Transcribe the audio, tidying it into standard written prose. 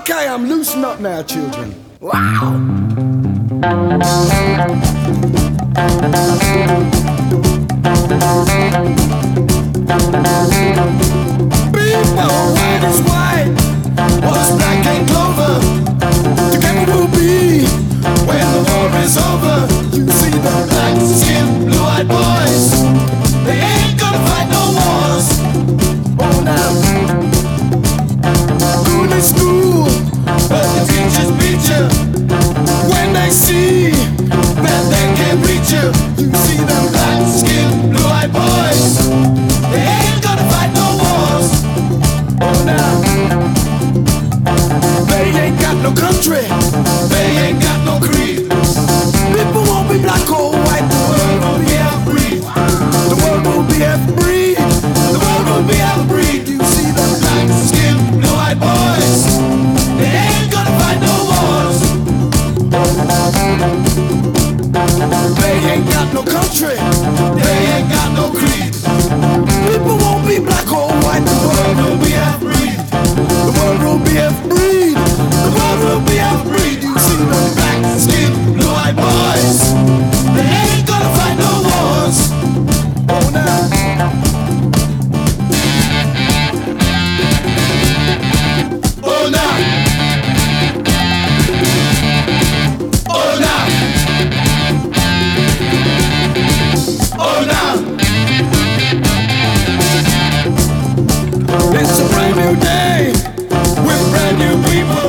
Okay, I'm loosening up now, children. Wow! People, white is white, was black and clover. Together we'll be when the war is over. You see the black skinned, blue-eyed boys. They ain't gonna fight no wars. Oh, now. School is school, but the teachers beat you when they see that they can't reach you. You see them black-skinned, blue-eyed boys. They ain't gonna fight no wars. Oh, now. They ain't got no country. They ain't got no creed. People won't be black or white. The world will be half-breed. The world will be half-breed. The world will be half-breed. You see them black-skinned, blue-eyed boys. They ain't gonna fight no wars. They ain't got no country. They ain't got no creed. People won't be black or white. The world will be half-breed. The world will be half-breed. The world will be half-breed. You see them black-skinned, blue-eyed boys. They ain't gonna fight no wars. Oh, now. Oh, now. Oh, now. Oh, now. It's a brand new day with brand new people.